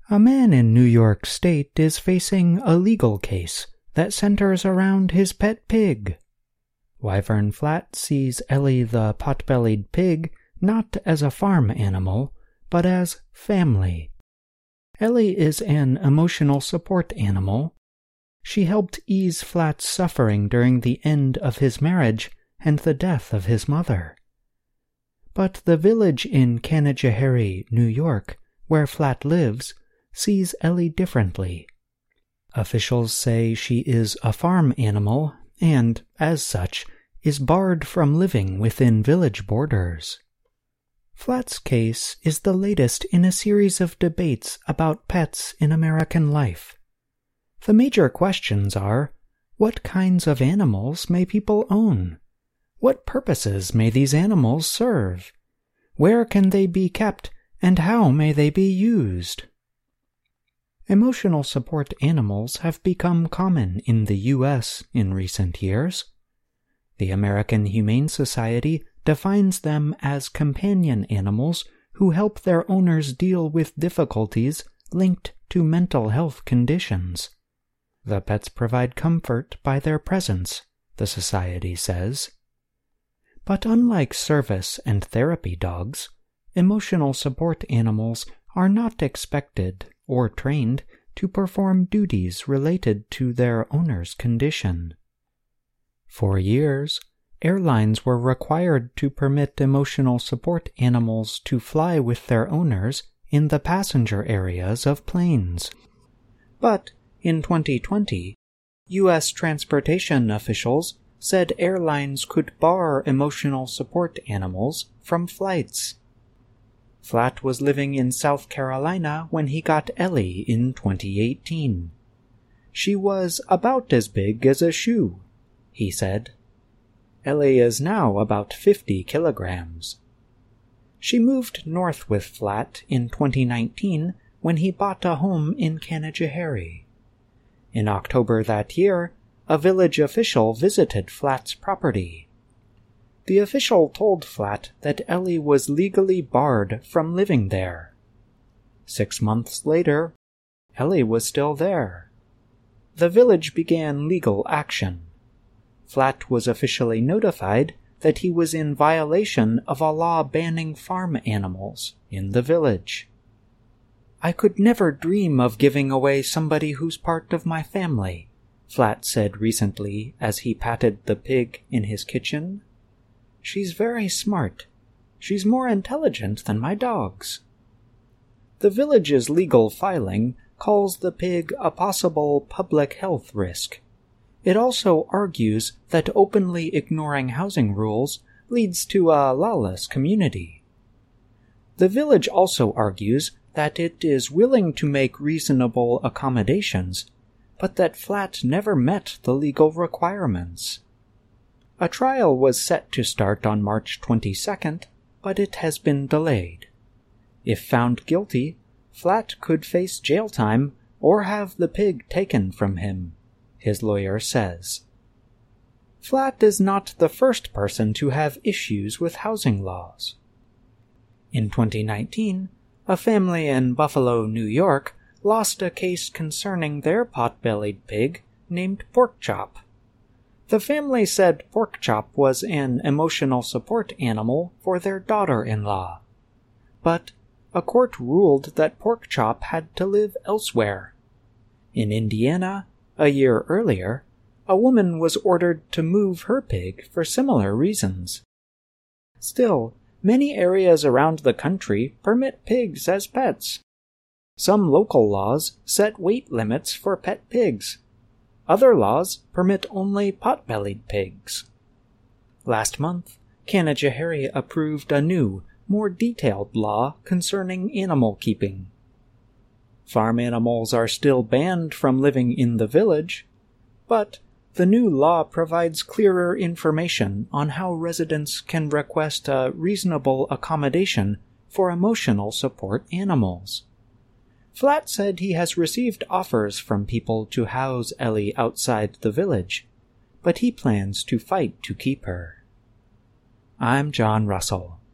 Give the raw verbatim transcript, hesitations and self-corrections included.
A man in New York State is facing a legal case that centers around his pet pig. Wyvern Flat sees Ellie the pot-bellied pig not as a farm animal, but as family. Ellie is an emotional support animal. She helped ease Flat's suffering during the end of his marriage and the death of his mother. But the village in Canajoharie, New York, where Flat lives, sees Ellie differently. Officials say she is a farm animal and, as such, is barred from living within village borders. Flat's case is the latest in a series of debates about pets in American life. The major questions are, what kinds of animals may people own? What purposes may these animals serve? Where can they be kept, and how may they be used? Emotional support animals have become common in the U S in recent years. The American Humane Society defines them as companion animals who help their owners deal with difficulties linked to mental health conditions. The pets provide comfort by their presence, the Society says. But unlike service and therapy dogs, emotional support animals are not expected or trained to perform duties related to their owner's condition. For years, airlines were required to permit emotional support animals to fly with their owners in the passenger areas of planes. But in twenty twenty, U S transportation officials said airlines could bar emotional support animals from flights. Flat was living in South Carolina when he got Ellie in twenty eighteen. She was about as big as a shoe, he said. Ellie is now about fifty kilograms. She moved north with Flat in twenty nineteen when he bought a home in Canajoharie. In October that year, a village official visited Flat's property. The official told Flat that Ellie was legally barred from living there. Six months later, Ellie was still there. The village began legal action. Flat was officially notified that he was in violation of a law banning farm animals in the village. "I could never dream of giving away somebody who's part of my family," Flat said recently as he patted the pig in his kitchen. "She's very smart. She's more intelligent than my dogs." The village's legal filing calls the pig a possible public health risk. It also argues that openly ignoring housing rules leads to a lawless community. The village also argues that it is willing to make reasonable accommodations, but that Flat never met the legal requirements. A trial was set to start on March twenty-second, but it has been delayed. If found guilty, Flat could face jail time or have the pig taken from him, his lawyer says. Flat is not the first person to have issues with housing laws. In twenty nineteen, a family in Buffalo, New York, lost a case concerning their pot-bellied pig named Porkchop. The family said Porkchop was an emotional support animal for their daughter-in-law. But a court ruled that Porkchop had to live elsewhere. In Indiana, a year earlier, a woman was ordered to move her pig for similar reasons. Still, many areas around the country permit pigs as pets. Some local laws set weight limits for pet pigs. Other laws permit only pot-bellied pigs. Last month, Canajoharie approved a new, more detailed law concerning animal keeping. Farm animals are still banned from living in the village, but the new law provides clearer information on how residents can request a reasonable accommodation for emotional support animals. Flat said he has received offers from people to house Ellie outside the village, but he plans to fight to keep her. I'm John Russell.